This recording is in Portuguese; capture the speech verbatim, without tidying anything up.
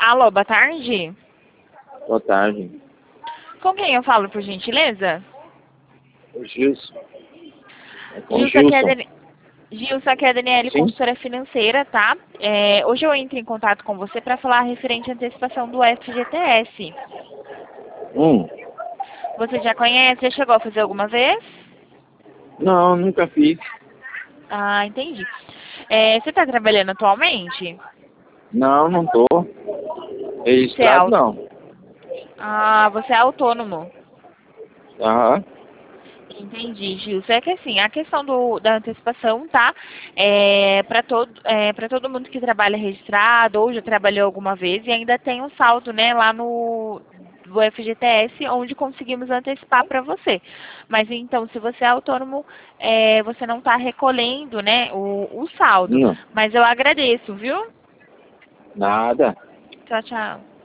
Alô, boa tarde. Boa tarde. Com quem eu falo, por gentileza? O Gilson. É com o Gilson, aqui é a Gilson. Dani... Gilson, aqui é a Daniele, Sim. consultora financeira, tá? É, hoje eu entro em contato com você para falar referente à antecipação do F G T S. Hum. Você já conhece? Já chegou a fazer alguma vez? Não, nunca fiz. Ah, entendi. É, você está trabalhando atualmente? Não, não tô. Você é, Registrado au- não. ah, você é autônomo. Aham. Entendi, Gilson. É que assim, a questão do, da antecipação, tá? É, para todo, é, para todo mundo que trabalha registrado ou já trabalhou alguma vez e ainda tem um saldo, né, lá no do F G T S, onde conseguimos antecipar para você. Mas então, se você é autônomo, é, você não está recolhendo, né, o, o saldo. Não. Mas eu agradeço, viu? Nada. Tchau, tchau.